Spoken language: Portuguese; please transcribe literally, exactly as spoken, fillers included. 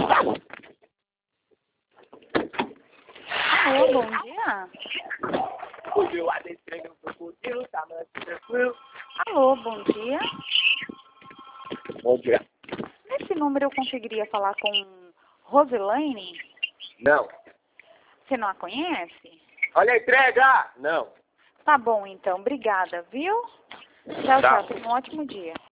Alô, bom dia. Fugiu a descendo pro curtiu, tá mais tranquilo. Alô, bom dia. Bom dia. Nesse número eu conseguiria falar com Roselaine? Não. Você não a conhece? Olha a entrega! Não. Tá bom, então. Obrigada, viu? Tchau, Tá. tchau. Tenha um ótimo dia.